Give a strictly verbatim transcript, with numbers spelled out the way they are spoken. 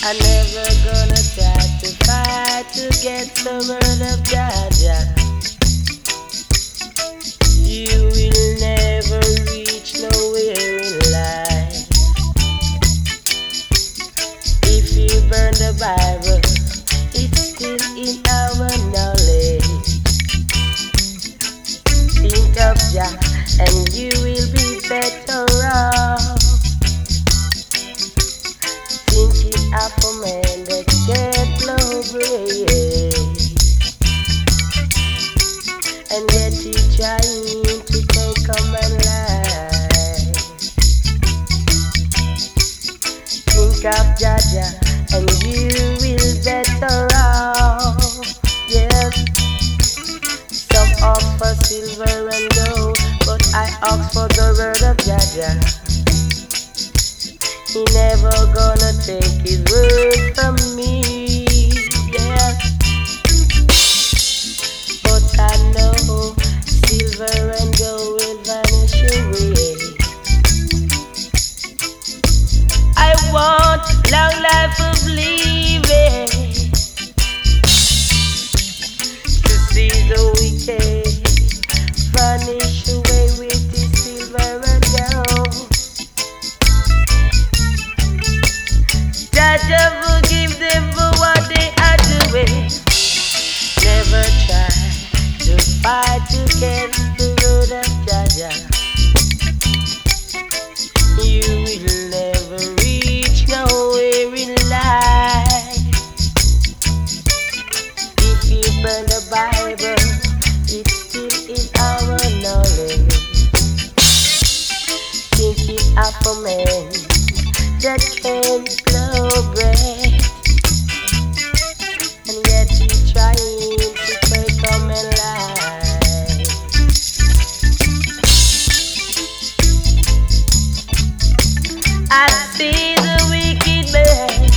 I'm never gonna try to fight against the word of God. You will never reach nowhere in life. If you burn the Bible, it's still in our knowledge. Think of Jah and you will be better off. Thinking of a man that can't blow bread, and yet he's trying to take a man's life. Think of Jah Jah and you will better off. Yes, some offer silver and gold, but I ask for the word of Jah Jah. He never gonna take his word from me. Yes, but I know silver and gold will vanish away. I want long life of living to see the wicked vanish away with the silver and gold. Jah forgive them for what they are doing. Never try to fight against the road of Jah Jah. You will never reach nowhere in life. If you burn the Bible, it's still in our knowledge. Thinking of a man that can't blow breath, and yet he's trying to take a man's life. I see the wicked man